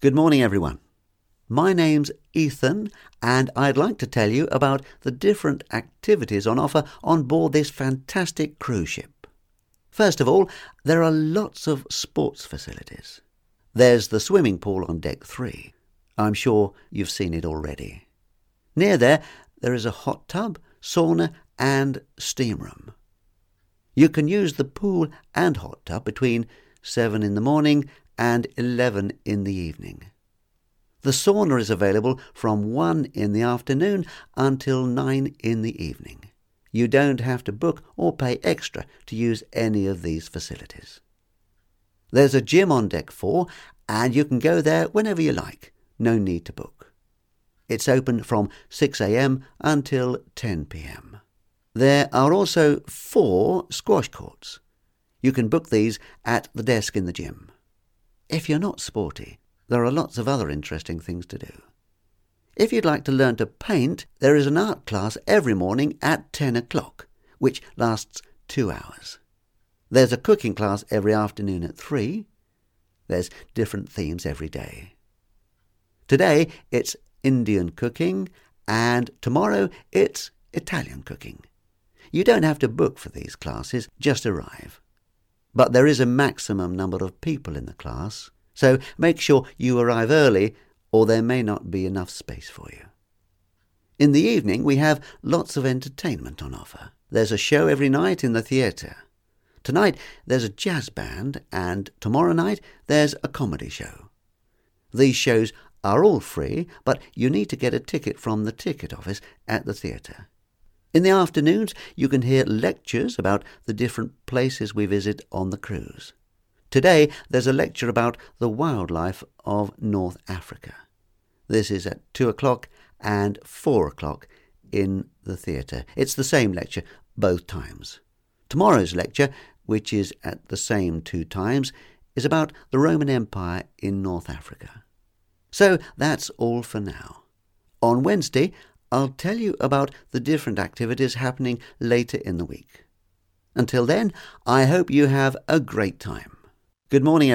Good morning, everyone. My name's Ethan, and I'd like to tell you about the different activities on offer on board this fantastic cruise ship. First of all, there are lots of sports facilities. There's the swimming pool on deck 3. I'm sure you've seen it already. Near there is a hot tub, sauna, and steam room. You can use the pool and hot tub between 7 in the morning and 11 in the evening. The sauna is available from 1 in the afternoon until 9 in the evening. You don't have to book or pay extra to use any of these facilities. There's a gym on deck 4, and you can go there whenever you like. No need to book. It's open from 6 a.m. until 10 p.m. There are also 4 squash courts. You can book these at the desk in the gym. If you're not sporty, there are lots of other interesting things to do. If you'd like to learn to paint, there is an art class every morning at 10 o'clock, which lasts 2 hours. There's a cooking class every afternoon at 3. There's different themes every day. Today it's Indian cooking, and tomorrow it's Italian cooking. You don't have to book for these classes, just arrive. But there is a maximum number of people in the class, so make sure you arrive early or there may not be enough space for you. In the evening we have lots of entertainment on offer. There's a show every night in the theatre. Tonight there's a jazz band, and tomorrow night there's a comedy show. These shows are all free, but you need to get a ticket from the ticket office at the theatre. In the afternoons, you can hear lectures about the different places we visit on the cruise. Today, there's a lecture about the wildlife of North Africa. This is at 2 o'clock and 4 o'clock in the theatre. It's the same lecture both times. Tomorrow's lecture, which is at the same 2 times, is about the Roman Empire in North Africa. So that's all for now. On Wednesday, I'll tell you about the different activities happening later in the week. Until then, I hope you have a great time. Good morning, everyone.